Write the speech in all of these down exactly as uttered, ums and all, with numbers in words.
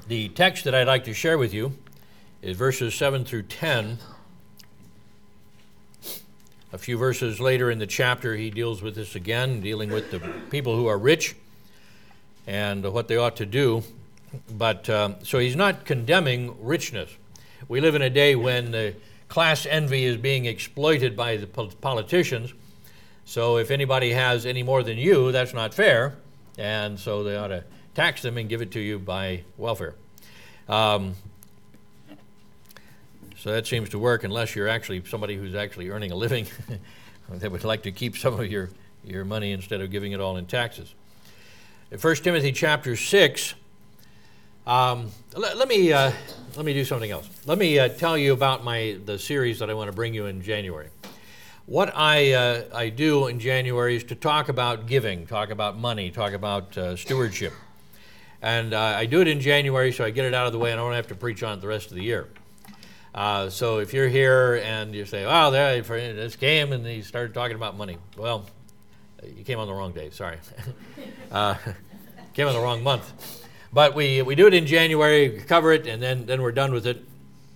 The text that I'd like to share with you is verses seven through ten. A few verses later in the chapter, he deals with this again, dealing with the people who are rich and what they ought to do. But um, so he's not condemning richness. We live in a day when the class envy is being exploited by the politicians. So if anybody has any more than you, that's not fair. And so they ought to tax them and give it to you by welfare. Um, so that seems to work unless you're actually somebody who's actually earning a living that would like to keep some of your, your money instead of giving it all in taxes. In First Timothy chapter six, um, let, let me uh, let me do something else. Let me uh, tell you about my the series that I want to bring you in January. What I uh, I do in January is to talk about giving, talk about money, talk about uh, stewardship. And uh, I do it in January so I get it out of the way and I don't have to preach on it the rest of the year. Uh, so if you're here and you say, "Oh, there this came and he started talking about money," well, you came on the wrong day. Sorry, uh, came on the wrong month. But we we do it in January, cover it, and then then we're done with it.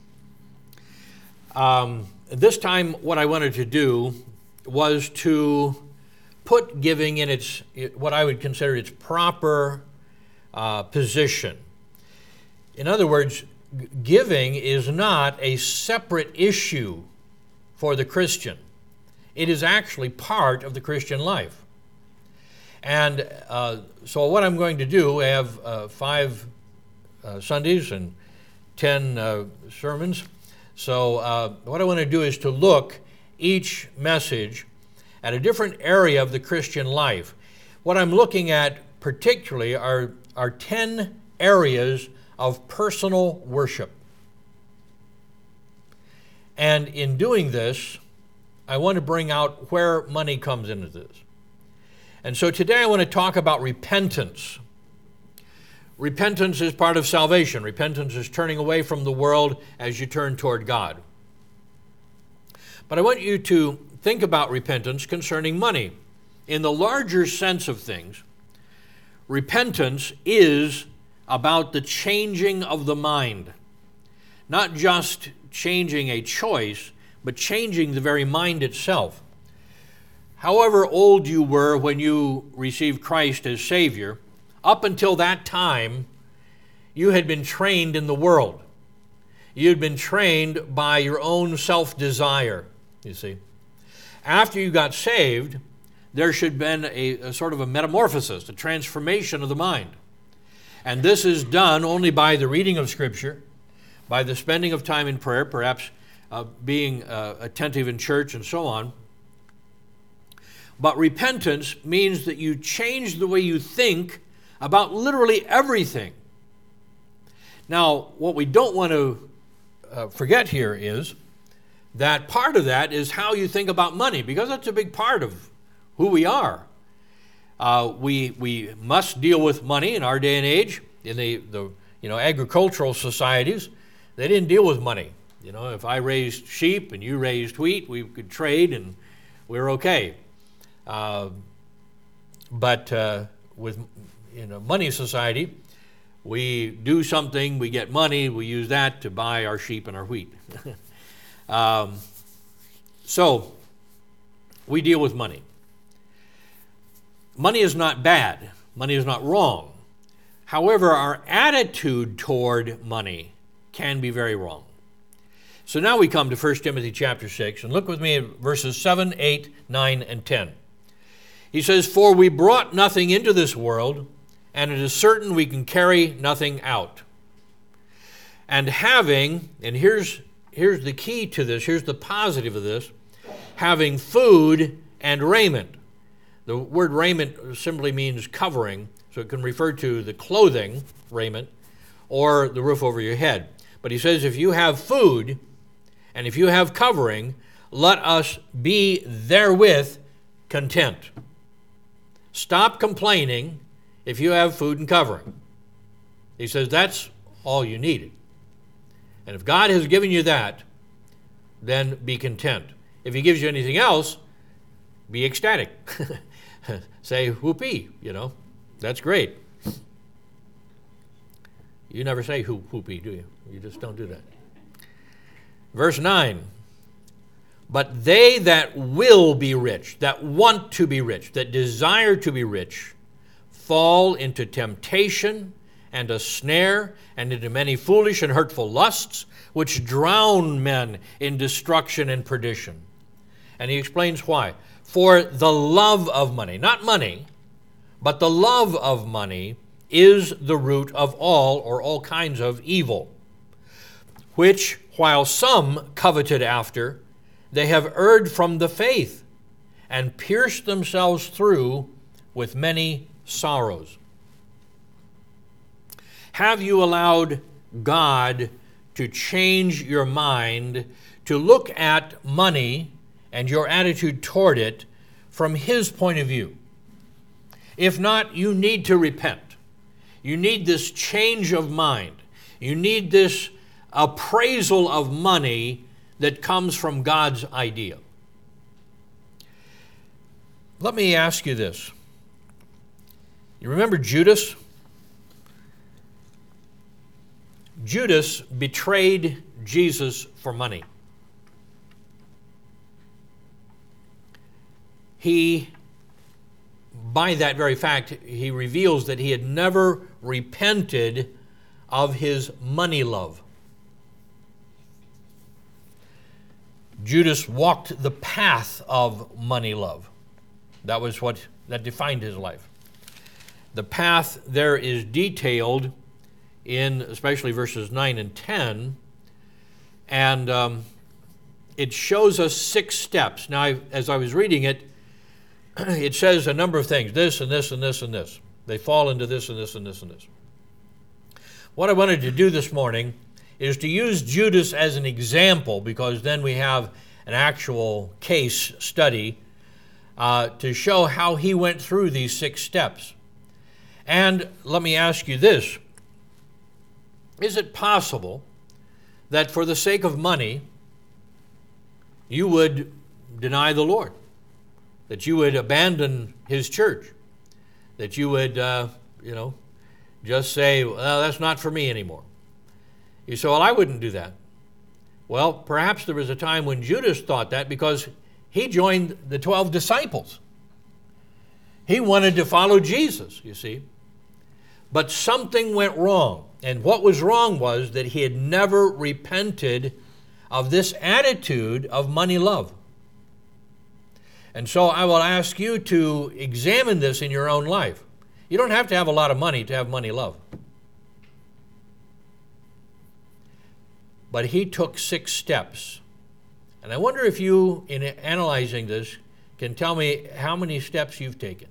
Um, this time, what I wanted to do was to put giving in its what I would consider its proper uh, position. In other words, giving is not a separate issue for the Christian. It is actually part of the Christian life. And uh, so what I'm going to do, I have uh, five uh, Sundays and ten uh, sermons. So uh, what I want to do is to look each message at a different area of the Christian life. What I'm looking at particularly are, are ten areas of personal worship. And in doing this, I want to bring out where money comes into this. And so today I want to talk about repentance. Repentance is part of salvation. Repentance is turning away from the world as you turn toward God. But I want you to think about repentance concerning money. In the larger sense of things, repentance is about the changing of the mind. Not just changing a choice, but changing the very mind itself. However old you were when you received Christ as Savior, up until that time, you had been trained in the world. You had been trained by your own self-desire, you see. After you got saved, there should have been a, a sort of a metamorphosis, a transformation of the mind. And this is done only by the reading of Scripture, by the spending of time in prayer, perhaps uh, being uh, attentive in church and so on. But repentance means that you change the way you think about literally everything. Now, what we don't want to uh, forget here is that part of that is how you think about money, because that's a big part of who we are. Uh, we we must deal with money in our day and age. In the, the you know agricultural societies, they didn't deal with money. You know, if I raised sheep and you raised wheat, we could trade and we were okay. Uh, but uh, with in a money society, we do something, we get money, we use that to buy our sheep and our wheat. um, so we deal with money. Money is not bad. Money is not wrong. However, our attitude toward money can be very wrong. So now we come to First Timothy chapter six, and look with me at verses seven, eight, nine, and ten. He says, "For we brought nothing into this world, and it is certain we can carry nothing out. And having," and here's, here's the key to this, here's the positive of this, "having food and raiment." The word raiment simply means covering, so it can refer to the clothing, raiment, or the roof over your head. But he says, if you have food and if you have covering, let us be therewith content. Stop complaining if you have food and covering. He says that's all you needed. And if God has given you that, then be content. If he gives you anything else, be ecstatic. Say, whoopee, you know, that's great. You never say hoop, hoopy, do you? You just don't do that. Verse nine. But they that will be rich, that want to be rich, that desire to be rich, fall into temptation and a snare and into many foolish and hurtful lusts, which drown men in destruction and perdition. And he explains why. For the love of money, not money, but the love of money is the root of all or all kinds of evil, which while some coveted after, they have erred from the faith and pierced themselves through with many sorrows. Have you allowed God to change your mind to look at money and your attitude toward it from His point of view? If not, you need to repent. You need this change of mind. You need this appraisal of money that comes from God's idea. Let me ask you this. You remember Judas? Judas betrayed Jesus for money. He, by that very fact, he reveals that he had never repented of his money love. Judas walked the path of money love. That was what that defined his life. The path there is detailed in especially verses nine and ten, and um, it shows us six steps. Now, I, as I was reading it, it says a number of things, this and this and this and this. They fall into this and this and this and this. What I wanted to do this morning is to use Judas as an example, because then we have an actual case study uh, to show how he went through these six steps. And let me ask you this. Is it possible that for the sake of money, you would deny the Lord? That you would abandon His church? That you would, uh, you know, just say, well, that's not for me anymore? You say, well, I wouldn't do that. Well, perhaps there was a time when Judas thought that because he joined the twelve disciples. He wanted to follow Jesus, you see. But something went wrong. And what was wrong was that he had never repented of this attitude of money love. And so I will ask you to examine this in your own life. You don't have to have a lot of money to have money love. But he took six steps. And I wonder if you, in analyzing this, can tell me how many steps you've taken.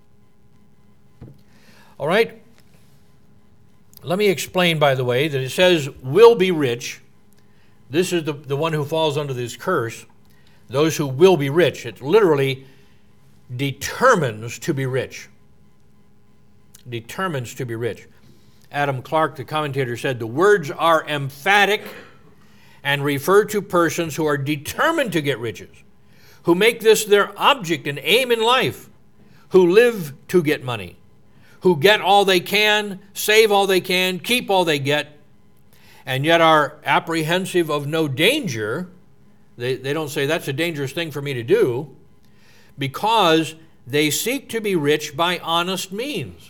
All right? Let me explain, by the way, that it says, will be rich. This is the, the one who falls under this curse. Those who will be rich. It literally determines to be rich. Determines to be rich. Adam Clark, the commentator, said, the words are emphatic and refer to persons who are determined to get riches, who make this their object and aim in life, who live to get money, who get all they can, save all they can, keep all they get, and yet are apprehensive of no danger. They, they don't say that's a dangerous thing for me to do, because they seek to be rich by honest means.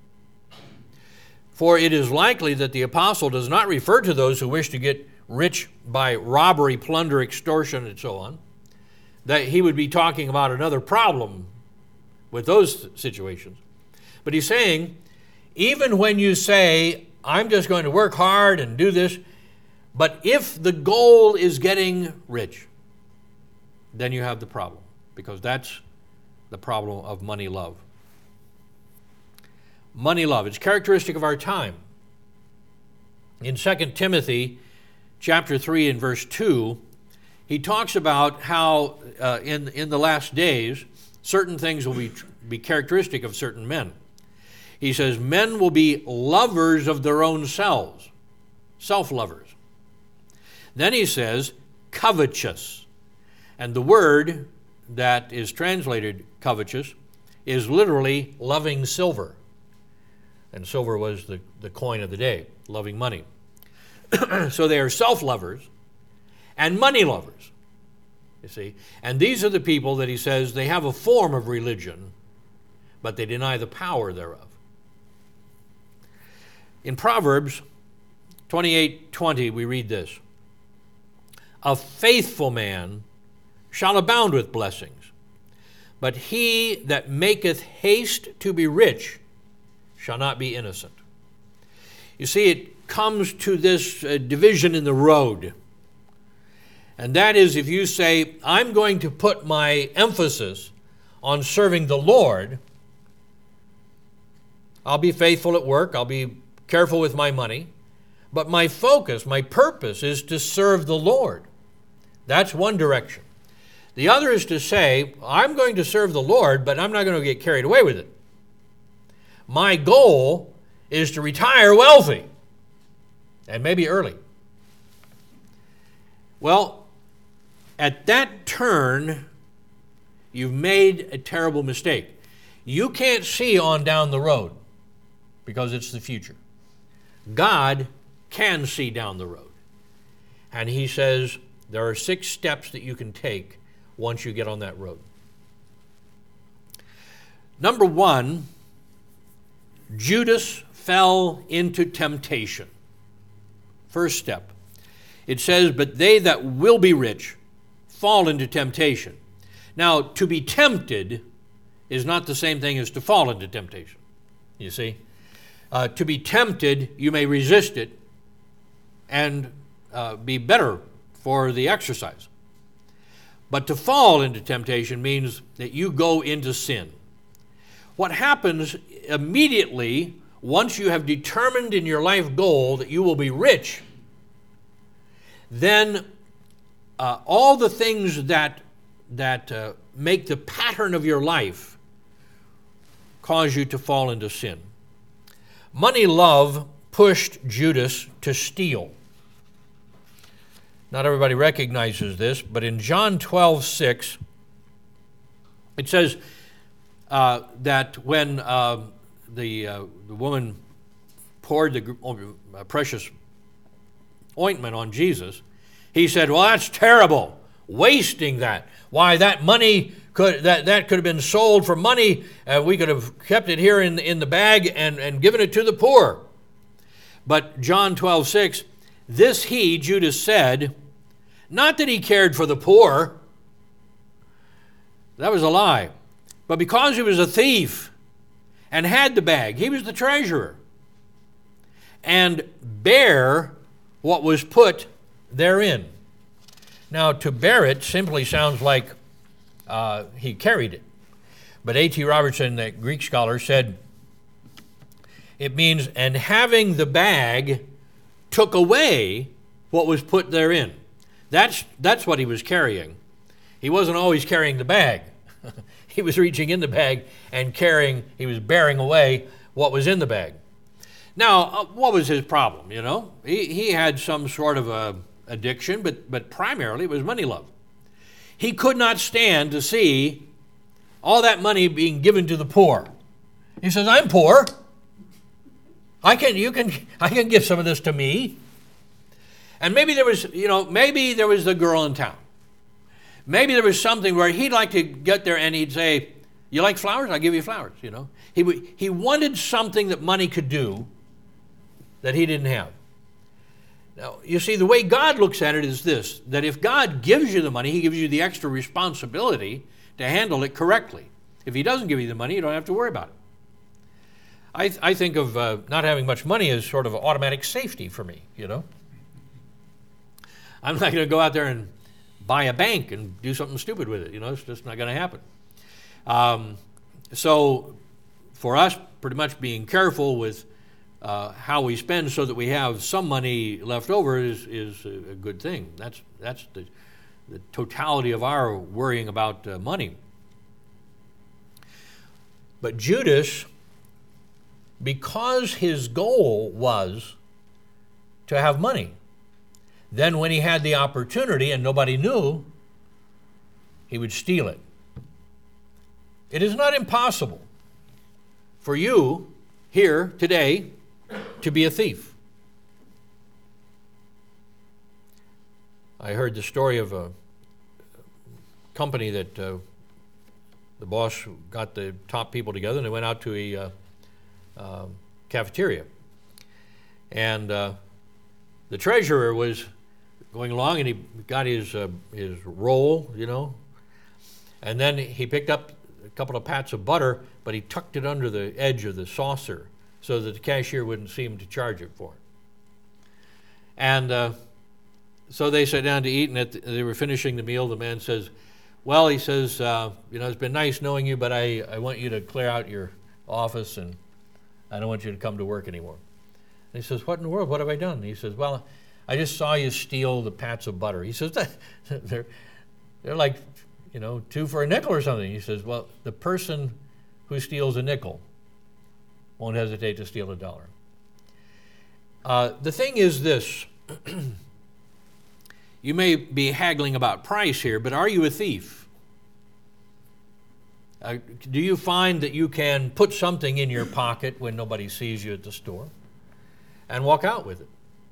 For it is likely that the apostle does not refer to those who wish to get rich by robbery, plunder, extortion, and so on. That he would be talking about another problem with those situations. But he's saying, even when you say, I'm just going to work hard and do this, but if the goal is getting rich, then you have the problem, because that's the problem of money love. Money love. It's characteristic of our time. In Second Timothy chapter three and verse two, he talks about how uh, in, in the last days, certain things will be, be characteristic of certain men. He says, men will be lovers of their own selves, self-lovers. Then he says, covetous. And the word that is translated covetous is literally loving silver. and silver was the, the coin of the day, loving money. So they are self-lovers and money lovers, you see. And these are the people that he says they have a form of religion, but they deny the power thereof. In Proverbs twenty-eight twenty, we read this: a faithful man shall abound with blessings, but he that maketh haste to be rich shall not be innocent. You see, it comes to this uh, division in the road. And that is, if you say, I'm going to put my emphasis on serving the Lord, I'll be faithful at work, I'll be careful with my money, but my focus, my purpose is to serve the Lord. That's one direction. The other is to say, I'm going to serve the Lord, but I'm not going to get carried away with it. My goal is to retire wealthy, and maybe early. Well, at that turn, you've made a terrible mistake. You can't see on down the road because it's the future. God can see down the road. And he says there are six steps that you can take once you get on that road. Number one, Judas fell into temptation. First step. It says, but they that will be rich fall into temptation. Now, to be tempted is not the same thing as to fall into temptation. You see? Uh, to be tempted, you may resist it and uh, be better for the exercise. But to fall into temptation means that you go into sin. What happens immediately once you have determined in your life goal that you will be rich, then uh, all the things that, that uh, make the pattern of your life cause you to fall into sin. Money love pushed Judas to steal. Not everybody recognizes this, but in John twelve six, it says uh, that when uh, the, uh, the woman poured the uh, precious ointment on Jesus, he said, well, that's terrible, wasting that. Why, that money could that, that could have been sold for money. Uh, we could have kept it here in, in the bag and, and given it to the poor. But John twelve six, this he, Judas, said, not that he cared for the poor. That was a lie. But because he was a thief and had the bag, he was the treasurer, and bear what was put therein. Now, to bear it simply sounds like uh, he carried it. But A T Robertson, the Greek scholar, said it means, and having the bag took away what was put therein. That's, that's what he was carrying. He wasn't always carrying the bag. He was reaching in the bag and carrying, he was bearing away what was in the bag. Now, uh, what was his problem, you know? He, he had some sort of a addiction, but, but primarily it was money love. He could not stand to see all that money being given to the poor. He says, I'm poor. I can, you can, I can give some of this to me. And maybe there was, you know, maybe there was the girl in town. Maybe there was something where he'd like to get there and he'd say, you like flowers? I'll give you flowers, you know. He, he wanted something that money could do that he didn't have. Now, you see, the way God looks at it is this, that if God gives you the money, he gives you the extra responsibility to handle it correctly. If he doesn't give you the money, you don't have to worry about it. I, th- I think of uh, not having much money as sort of automatic safety for me, you know. I'm not going to go out there and buy a bank and do something stupid with it, you know. It's just not going to happen. Um, so for us, pretty much being careful with uh, how we spend so that we have some money left over is, is a good thing. That's, that's the, the totality of our worrying about uh, money. But Judas, because his goal was to have money, then when he had the opportunity and nobody knew, he would steal it. It is not impossible for you here today to be a thief. I heard the story of a company that uh, the boss got the top people together and they went out to a uh, uh, cafeteria. And uh, the treasurer was going along and he got his uh, his roll, you know, and then he picked up a couple of pats of butter, but he tucked it under the edge of the saucer so that the cashier wouldn't see him to charge it for it. And uh, so they sat down to eat, and at the, they were finishing the meal. The man says, well, he says, uh, you know, it's been nice knowing you, but I, I want you to clear out your office, and I don't want you to come to work anymore. And he says, what in the world? What have I done? And he says, well, I just saw you steal the pats of butter. He says, they're, they're like, you know, two for a nickel or something. He says, well, the person who steals a nickel won't hesitate to steal a dollar. Uh, the thing is this. You may be haggling about price here, but are you a thief? Uh, do you find that you can put something in your pocket when nobody sees you at the store and walk out with it?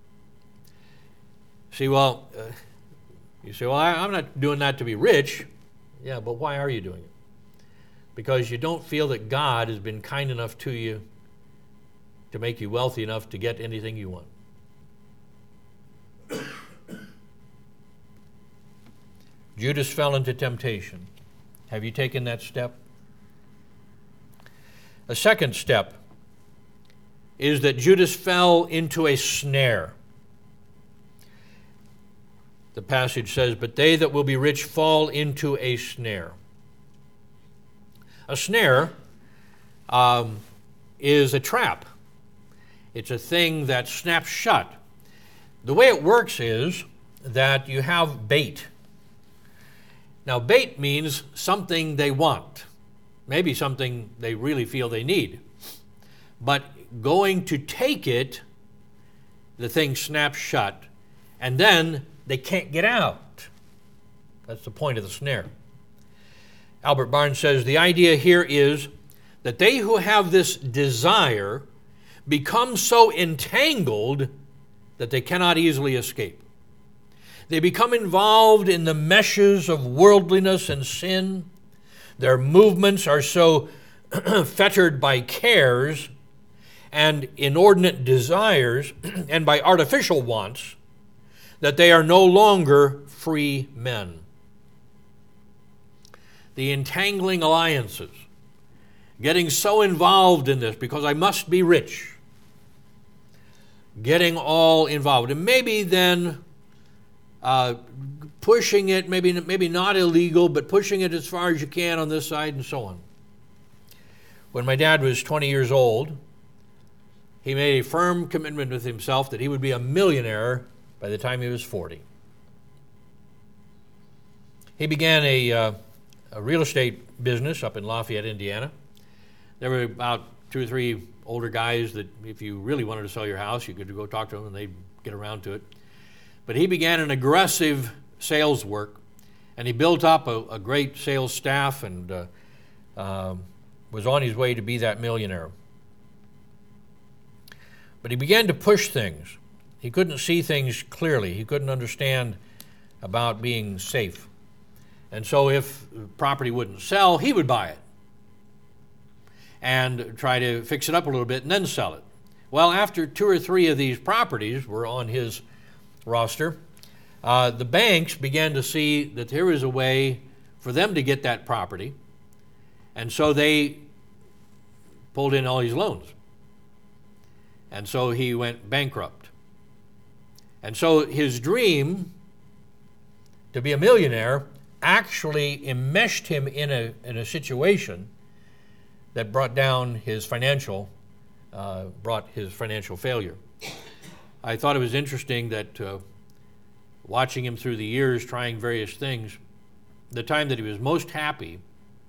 See, well, uh, you say, well, I, I'm not doing that to be rich. Yeah, but why are you doing it? Because you don't feel that God has been kind enough to you to make you wealthy enough to get anything you want. Judas fell into temptation. Have you taken that step? A second step is that Judas fell into a snare. The passage says, but they that will be rich fall into a snare. A snare um, is a trap. It's a thing that snaps shut. The way it works is that you have bait. Now, bait means something they want, maybe something they really feel they need. But going to take it, the thing snaps shut, and then they can't get out. That's the point of the snare. Albert Barnes says, the idea here is that they who have this desire become so entangled that they cannot easily escape. They become involved in the meshes of worldliness and sin. Their movements are so fettered by cares and inordinate desires and by artificial wants that they are no longer free men. The entangling alliances, getting so involved in this because I must be rich, getting all involved, and maybe then uh, pushing it, maybe maybe not illegal, but pushing it as far as you can on this side and so on. When my dad was twenty years old, he made a firm commitment with himself that he would be a millionaire by the time he was forty. He began a, uh, a real estate business up in Lafayette, Indiana. There were about two or three older guys that if you really wanted to sell your house, you could go talk to them and they'd get around to it. But he began an aggressive sales work, and he built up a, a great sales staff and uh, uh, was on his way to be that millionaire. But he began to push things. He couldn't see things clearly. He couldn't understand about being safe. And so if property wouldn't sell, he would buy it and try to fix it up a little bit and then sell it. Well, after two or three of these properties were on his roster, uh, the banks began to see that there was a way for them to get that property, and so they pulled in all his loans. And so he went bankrupt. And so his dream to be a millionaire actually enmeshed him in a in a situation that brought down his financial, uh, brought his financial failure. I thought it was interesting that uh, watching him through the years, trying various things, the time that he was most happy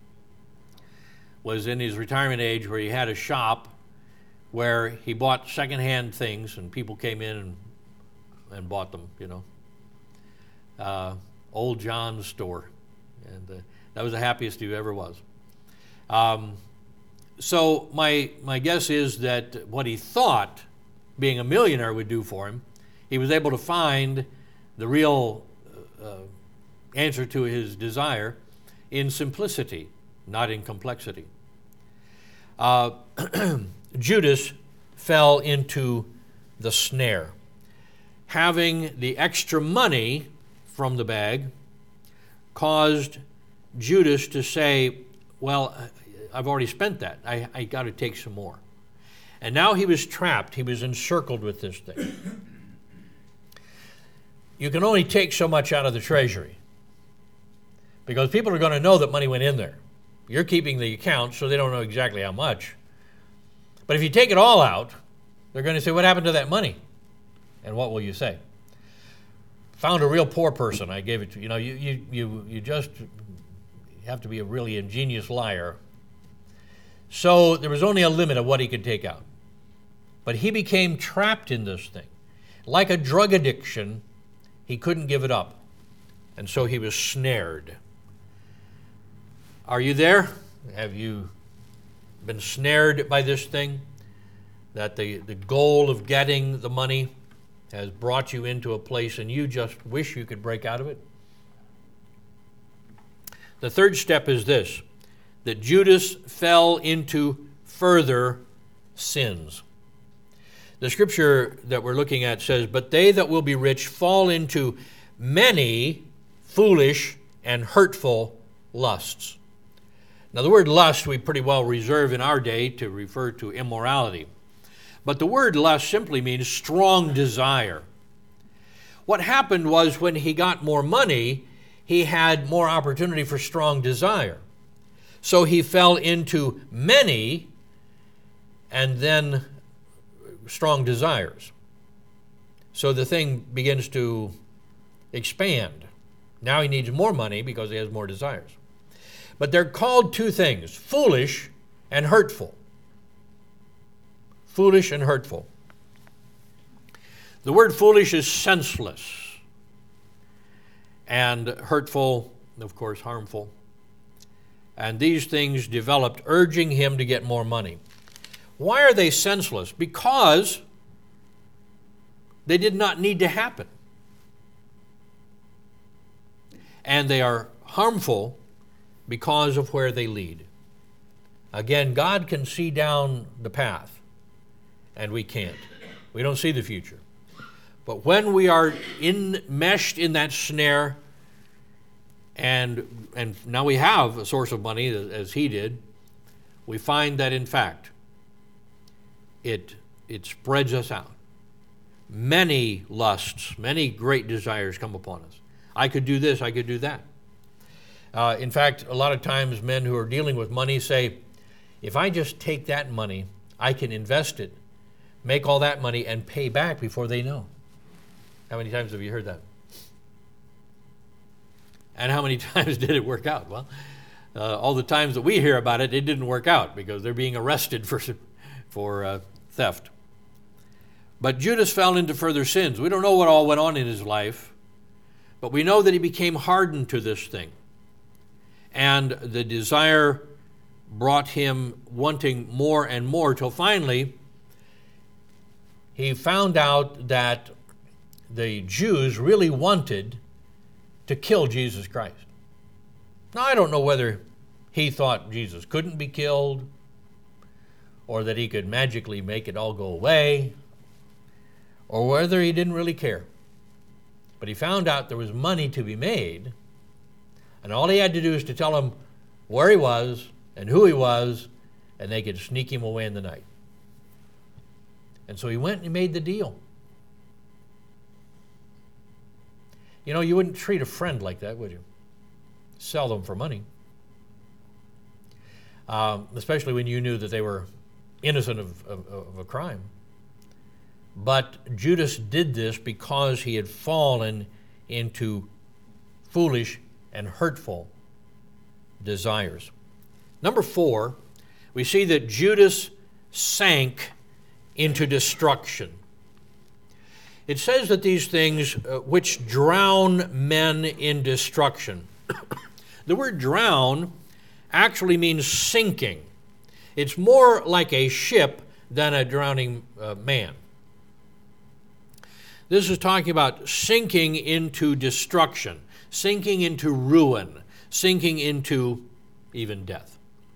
was in his retirement age, where he had a shop where he bought secondhand things and people came in and, and bought them, you know. Uh, Old John's store. And uh, that was the happiest he ever was. Um, so my, my guess is that what he thought being a millionaire would do for him, he was able to find the real uh, answer to his desire in simplicity, not in complexity. Uh, Judas fell into the snare. Having the extra money from the bag caused Judas to say, well, I've already spent that. I, I got to take some more. And now he was trapped. He was encircled with this thing. You can only take so much out of the treasury because people are going to know that money went in there. You're keeping the account, so they don't know exactly how much. But if you take it all out, they're going to say, what happened to that money? And what will you say? Found a real poor person. I gave it to you. know, you, you, you, you just have to be a really ingenious liar. So there was only a limit of what he could take out. But he became trapped in this thing. Like a drug addiction, he couldn't give it up. And so he was snared. Are you there? Have you been snared by this thing? That the, the goal of getting the money has brought you into a place and you just wish you could break out of it? The third step is this, that Judas fell into further sins. The scripture that we're looking at says, but they that will be rich fall into many foolish and hurtful lusts. Now the word lust we pretty well reserve in our day to refer to immorality. But the word lust simply means strong desire. What happened was when he got more money, he had more opportunity for strong desire. So he fell into many and then strong desires. So the thing begins to expand. Now he needs more money because he has more desires. But they're called two things, foolish and hurtful. Foolish and hurtful. The word foolish is senseless, and hurtful, of course, harmful. And these things developed, urging him to get more money. Why are they senseless? Because they did not need to happen. And they are harmful because of where they lead. Again, God can see down the path, and we can't. We don't see the future. But when we are enmeshed in that snare, and, and now we have a source of money, as he did, we find that, in fact, it, it spreads us out. Many lusts, many great desires come upon us. I could do this, I could do that. Uh, in fact, a lot of times men who are dealing with money say, if I just take that money, I can invest it, make all that money, and pay back before they know. How many times have you heard that? And how many times did it work out? Well, uh, all the times that we hear about it, it didn't work out because they're being arrested for, for uh, theft. But Judas fell into further sins. We don't know what all went on in his life, but we know that he became hardened to this thing. And the desire brought him wanting more and more till finally he found out that the Jews really wanted to kill Jesus Christ. Now, I don't know whether he thought Jesus couldn't be killed or that he could magically make it all go away or whether he didn't really care. But he found out there was money to be made, and all he had to do is to tell them where he was and who he was, and they could sneak him away in the night. And so he went and he made the deal. You know, you wouldn't treat a friend like that, would you? Sell them for money. Um, especially when you knew that they were innocent of, of, of a crime. But Judas did this because he had fallen into foolish and hurtful desires. Number four, we see that Judas sank into destruction. It says that these things uh, which drown men in destruction. The word drown actually means sinking. It's more like a ship than a drowning uh, man. This is talking about sinking into destruction, sinking into ruin, sinking into even death.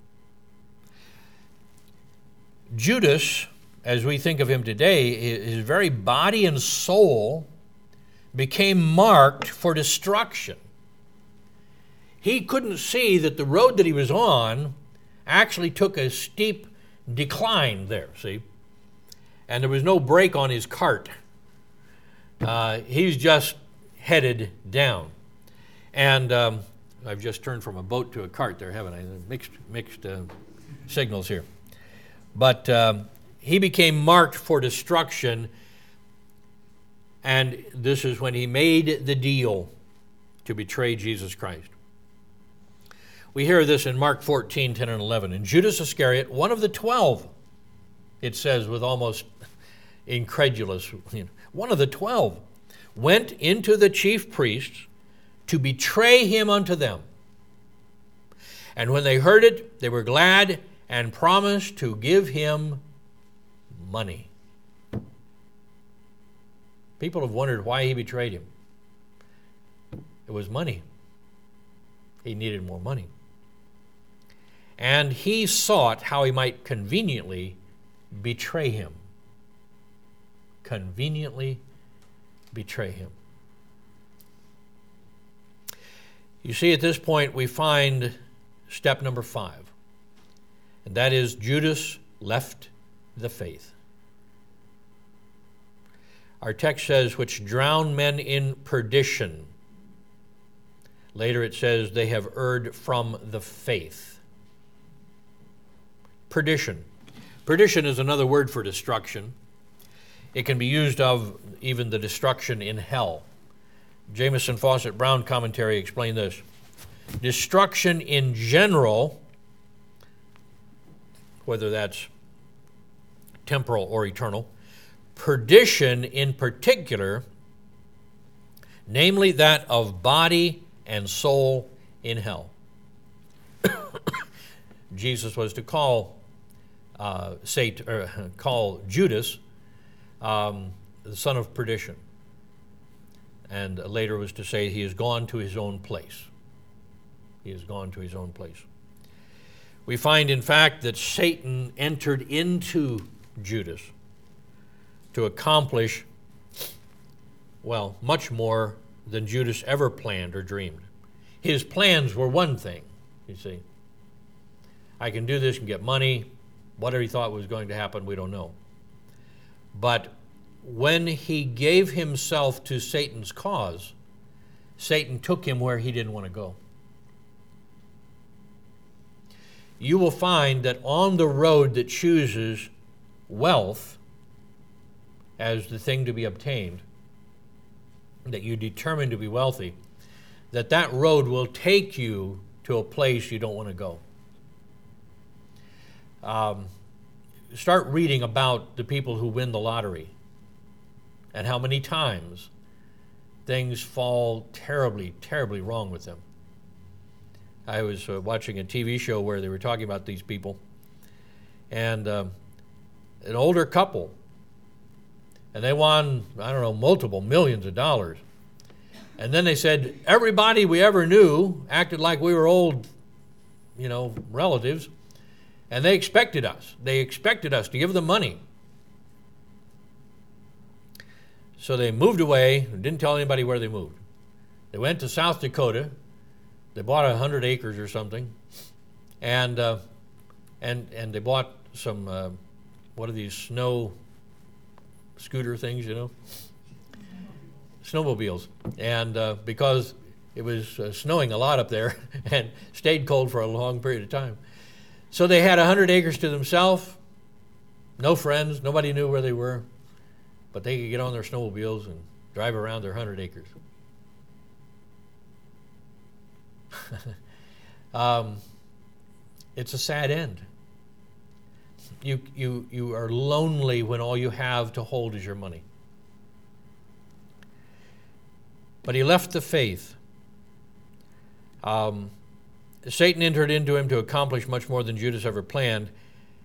Judas, as we think of him today, his very body and soul became marked for destruction. He couldn't see that the road that he was on actually took a steep decline there, see? And there was no brake on his cart. Uh, he was just headed down. And um, I've just turned from a boat to a cart there, haven't I? Mixed, mixed uh, signals here. But um, he became marked for destruction, and this is when he made the deal to betray Jesus Christ. We hear this in Mark fourteen, ten and eleven. And Judas Iscariot, one of the twelve, it says with almost incredulous, you know, one of the twelve, went into the chief priests to betray him unto them. And when they heard it, they were glad and promised to give him money. People have wondered why he betrayed him. It was money. He needed more money. And he sought how he might conveniently betray him. Conveniently betray him. You see, at this point, we find step number five, and that is Judas left the faith. Our text says, which drown men in perdition. Later it says, they have erred from the faith. Perdition. Perdition is another word for destruction. It can be used of even the destruction in hell. Jamieson Fausset Brown commentary explained this. Destruction in general, whether that's temporal or eternal, perdition in particular, namely that of body and soul in hell. Jesus was to call uh, Satan, or call Judas um, the son of perdition, and later was to say he has gone to his own place. He has gone to his own place. We find, in fact, that Satan entered into Judas to accomplish, well, much more than Judas ever planned or dreamed. His plans were one thing, you see. I can do this and get money. Whatever he thought was going to happen, we don't know. But when he gave himself to Satan's cause, Satan took him where he didn't want to go. You will find that on the road that chooses wealth as the thing to be obtained, that you determine to be wealthy, that that road will take you to a place you don't want to go. Um, start reading about the people who win the lottery and how many times things fall terribly, terribly wrong with them. I was uh, watching a T V show where they were talking about these people, and uh, an older couple, and they won, I don't know, multiple millions of dollars. And then they said, everybody we ever knew acted like we were old, you know, relatives, and they expected us. They expected us to give them money. So they moved away and didn't tell anybody where they moved. They went to South Dakota. They bought a hundred acres or something, and uh, and and they bought some uh, what are these snow scooter things, you know, snowmobiles, and uh, because it was uh, snowing a lot up there and stayed cold for a long period of time, so they had a hundred acres to themselves, no friends, nobody knew where they were, but they could get on their snowmobiles and drive around their hundred acres. um, it's a sad end. You, you, you are lonely when all you have to hold is your money. But he left the faith. Um, Satan entered into him to accomplish much more than Judas ever planned.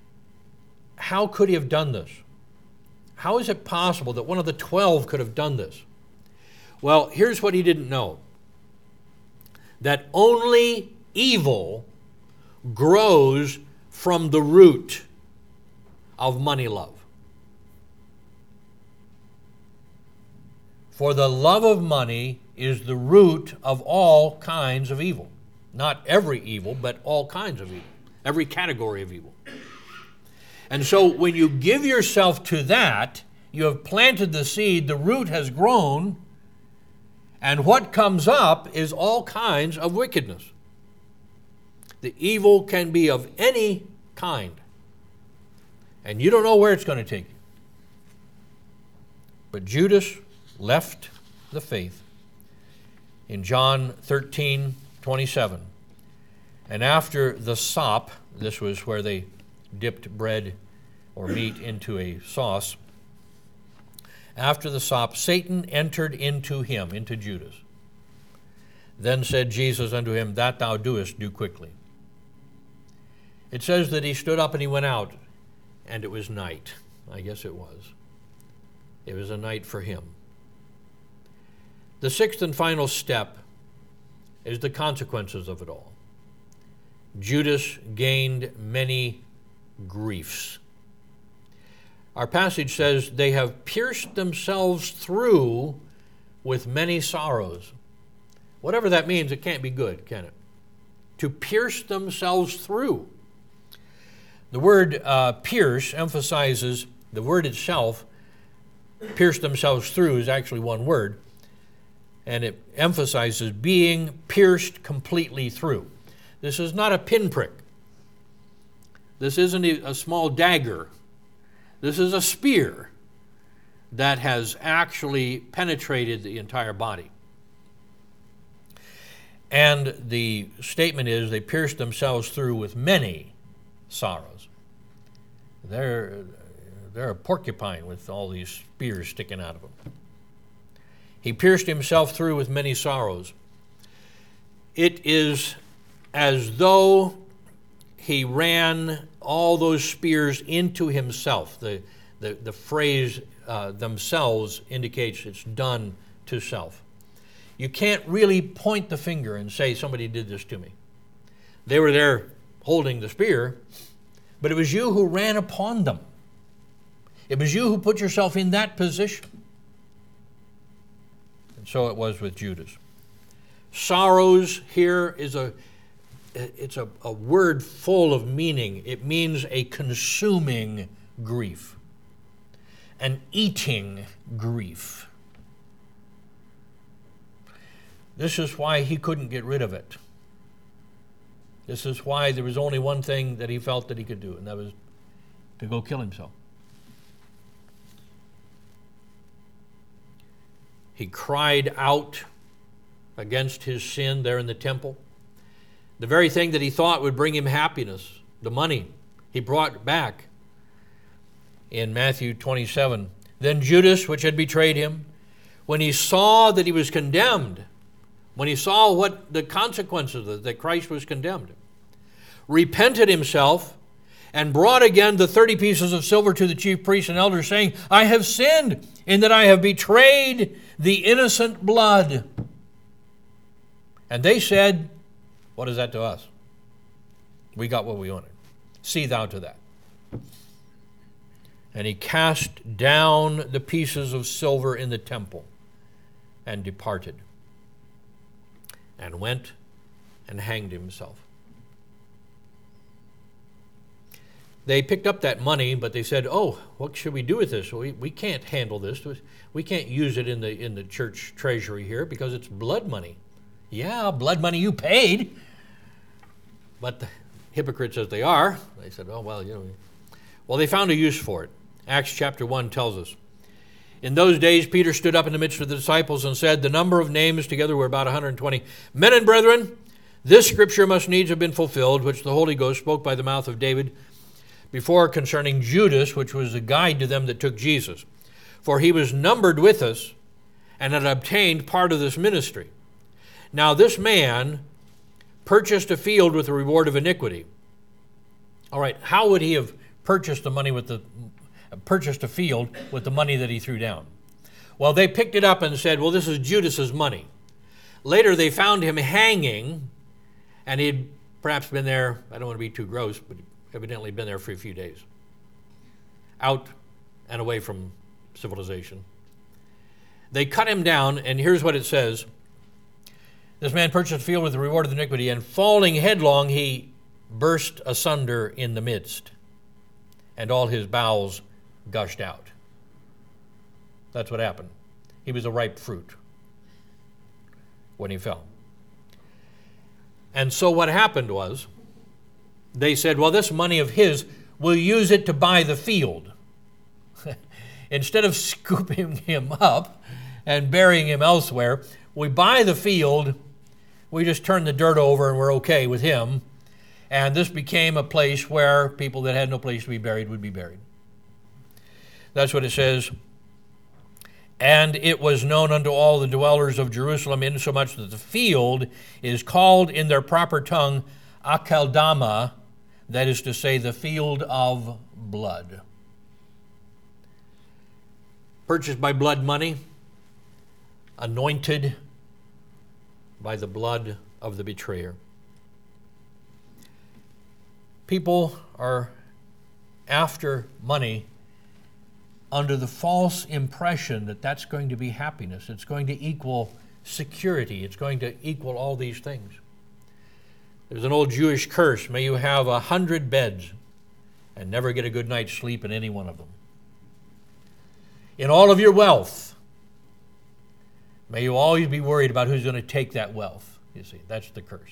how could he have done this? How is it possible that one of the twelve could have done this? Well, here's what he didn't know. That only evil grows from the root of money love. For the love of money is the root of all kinds of evil. Not every evil, but all kinds of evil. Every category of evil. And so when you give yourself to that, you have planted the seed, the root has grown, and what comes up is all kinds of wickedness. The evil can be of any kind, and you don't know where it's going to take you. But Judas left the faith in John thirteen twenty-seven. And after the sop, this was where they dipped bread or meat into a sauce. After the sop, Satan entered into him, into Judas. Then said Jesus unto him, That thou doest, do quickly. It says that he stood up and he went out, and it was night. I guess it was. It was a night for him. The sixth and final step is the consequences of it all. Judas gained many griefs. Our passage says, they have pierced themselves through with many sorrows. Whatever that means, it can't be good, can it? To pierce themselves through. The word uh, pierce emphasizes, the word itself, pierce themselves through is actually one word, and it emphasizes being pierced completely through. This is not a pinprick. This isn't a small dagger. This is a spear that has actually penetrated the entire body. And the statement is, they pierced themselves through with many sorrows. They're, they're a porcupine with all these spears sticking out of them. He pierced himself through with many sorrows. It is as though he ran all those spears into himself. The, the, the phrase uh, themselves indicates it's done to self. You can't really point the finger and say somebody did this to me. They were there holding the spear, but it was you who ran upon them. It was you who put yourself in that position. And so it was with Judas. Sorrows here is a It's a, a word full of meaning. It means a consuming grief, an eating grief. This is why he couldn't get rid of it. This is why there was only one thing that he felt that he could do, and that was to go kill himself. He cried out against his sin there in the temple. The very thing that he thought would bring him happiness, the money, he brought back. In Matthew twenty-seven, then Judas, which had betrayed him, when he saw that he was condemned, when he saw what the consequences of that Christ was condemned, repented himself and brought again the thirty pieces of silver to the chief priests and elders, saying, I have sinned in that I have betrayed the innocent blood. And they said, what is that to us? We got what we wanted. See thou to that. And he cast down the pieces of silver in the temple and departed and went and hanged himself. They picked up that money, but they said, oh, what should we do with this? We, we can't handle this. We can't use it in the, in the church treasury here because it's blood money. Yeah, blood money you paid. But the hypocrites as they are, they said, oh, well, you know. Well, they found a use for it. Acts chapter one tells us. In those days, Peter stood up in the midst of the disciples and said, the number of names together were about one hundred twenty. Men and brethren, this scripture must needs have been fulfilled, which the Holy Ghost spoke by the mouth of David before concerning Judas, which was a guide to them that took Jesus. For he was numbered with us and had obtained part of this ministry. Now this man purchased a field with the reward of iniquity. All right, how would he have purchased the money with the purchased a field with the money that he threw down. Well, they picked it up and said, well, this is Judas's money. Later, they found him hanging, and he'd perhaps been there, I don't want to be too gross, but evidently been there for a few days, out and away from civilization. They cut him down, and here's what it says. This man purchased a field with the reward of iniquity, and falling headlong, he burst asunder in the midst, and all his bowels gushed out. That's what happened. He was a ripe fruit when he fell. And so what happened was, they said, well, this money of his, we'll use it to buy the field. Instead of scooping him up and burying him elsewhere, we buy the field, we just turn the dirt over and we're okay with him. And this became a place where people that had no place to be buried would be buried. That's what it says. And it was known unto all the dwellers of Jerusalem, insomuch that the field is called in their proper tongue Akeldama, that is to say, the field of blood. Purchased by blood money, anointed by the blood of the betrayer. People are after money under the false impression that that's going to be happiness. It's going to equal security. It's going to equal all these things. There's an old Jewish curse. May you have a hundred beds and never get a good night's sleep in any one of them. In all of your wealth, may you always be worried about who's going to take that wealth. You see, that's the curse.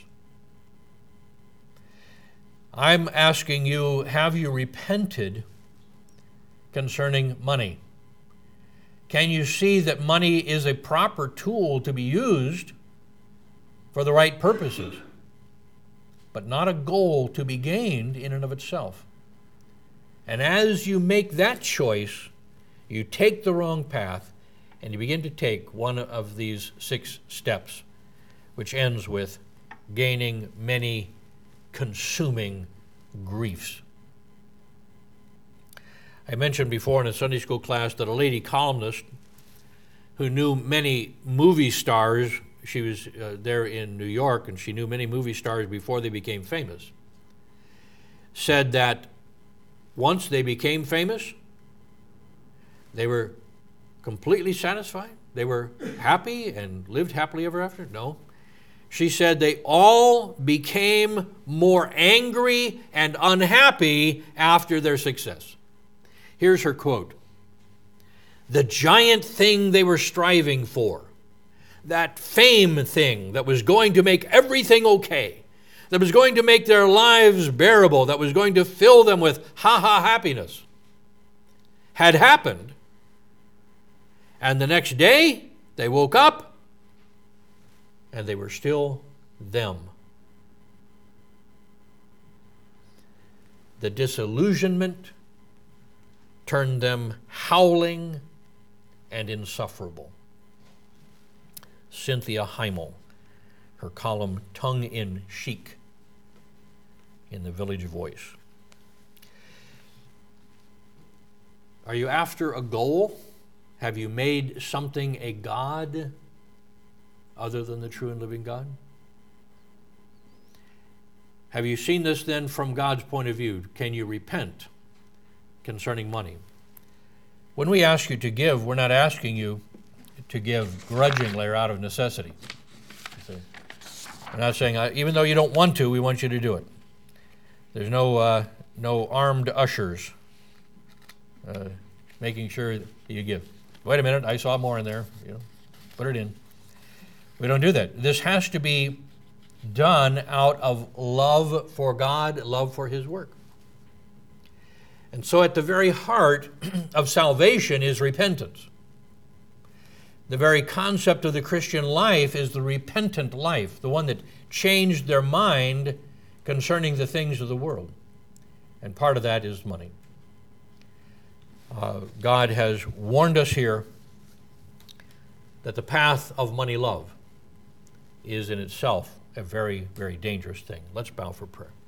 I'm asking you, have you repented concerning money? Can you see that money is a proper tool to be used for the right purposes, but not a goal to be gained in and of itself? And as you make that choice, you take the wrong path and you begin to take one of these six steps, which ends with gaining many consuming griefs. I mentioned before in a Sunday school class that a lady columnist who knew many movie stars, she was uh, there in New York, and she knew many movie stars before they became famous, said that once they became famous, they were completely satisfied. They were happy and lived happily ever after. No. She said they all became more angry and unhappy after their success. Here's her quote. The giant thing they were striving for, that fame thing that was going to make everything okay, that was going to make their lives bearable, that was going to fill them with ha-ha happiness, had happened. And the next day, they woke up and they were still them. The disillusionment turned them howling and insufferable. Cynthia Heimel, her column Tongue in Cheek in the Village Voice. Are you after a goal? Have you made something a god other than the true and living God? Have you seen this then from God's point of view? Can you repent concerning money? When we ask you to give, we're not asking you to give grudgingly or out of necessity. We're not saying, uh, even though you don't want to, we want you to do it. There's no uh, no armed ushers uh, making sure that you give. Wait a minute, I saw more in there. You know, put it in. We don't do that. This has to be done out of love for God, love for His work. And so at the very heart of salvation is repentance. The very concept of the Christian life is the repentant life, the one that changed their mind concerning the things of the world. And part of that is money. Uh, God has warned us here that the path of money love is in itself a very, very dangerous thing. Let's bow for prayer.